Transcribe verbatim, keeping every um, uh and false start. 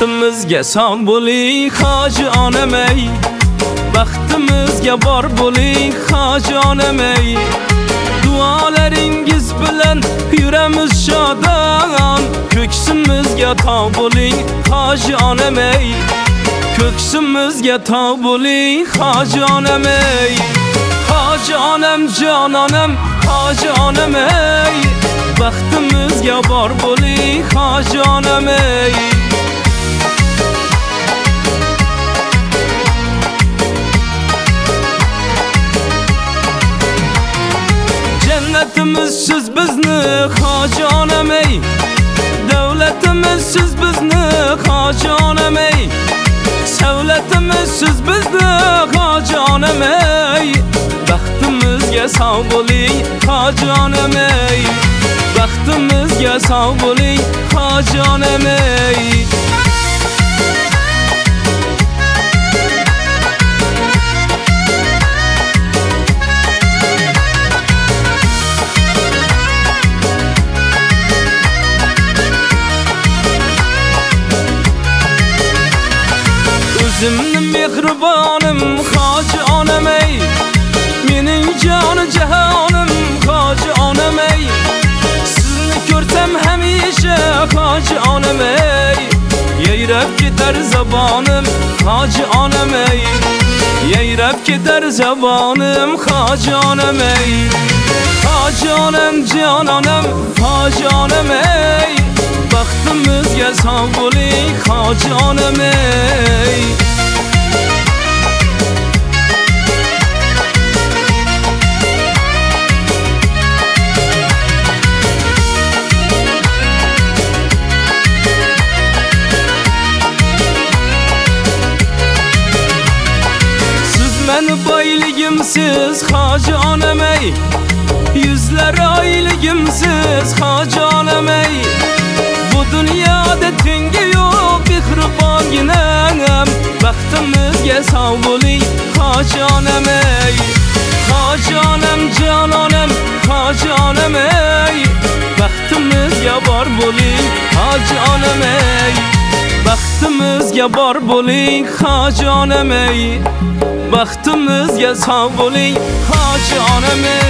Baxtimizga sog' bo'ling xojonim ey, baxtimizga bor bo'ling xojonim ey. Duolaringiz bilan yuramiz shodon, ko'ksimizga tog' bo'ling xojonim ey, ko'ksimizga tog' bo'ling xojonim ey. Xojonim jononim xojonim ey, baxtimizga bor bo'ling xojonim ey. Jannatimiz siz bizni xojonim ey, davlatimiz siz bizni xojonim ey, savlatimiz siz bizni xojonim ey. Baxtimizga sog' bo'ling xojonim ey, baxtimizga sog' bo'ling xojonim ey. O'zimni mehribonim xojonim ey, mening joni jahonim xojonim ey. Sizni ko'rsam hamisha xojonim ey, yayrab ketar zabonim xojonim ey, yayrab ketar zabonim xojonim ey. Xojonim jononim xojonim ey, baxtimizga sog' bo'ling xojonim ey. Meni boyligimsiz xojonim ey, yuzlar oyligimsiz xojonim ey. Bu dunyoda tengi yo'q mehribonginam, baxtimizga sog' bo'ling xojonim ey. Xojonim jononim xojonim ey, baxtimizga bor bo'ling xojonim ey, baxtimizga bor bo'ling xojonim ey, baxtimizga sog' bo'ling xojonim ey.